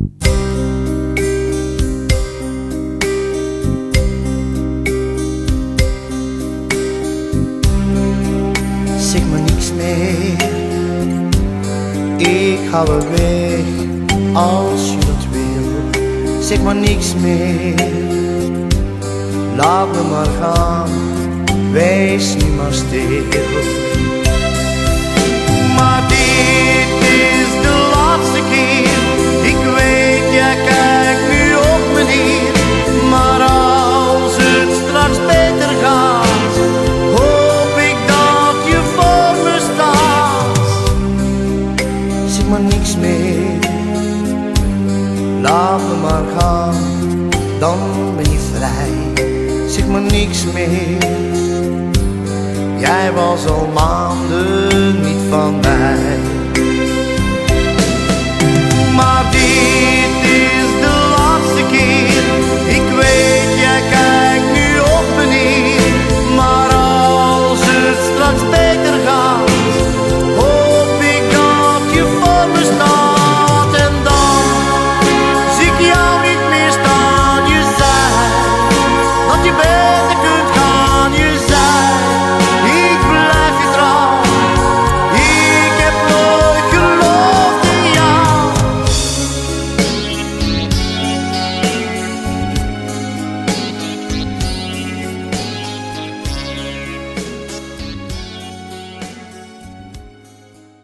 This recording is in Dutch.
Zeg me niks meer, ik ga wel weg als je dat wil. Zeg maar niks meer, laat me maar gaan, wees nu maar stil. Maar dit is de laatste keer, ik weet jij kijkt nu op me neer. Maar als het straks beter gaat, hoop ik dat je voor me staat. Zeg maar niks meer, laat me maar gaan, dan ben je vrij. Zeg maar niks meer, jij was al maanden niet van mij. Maar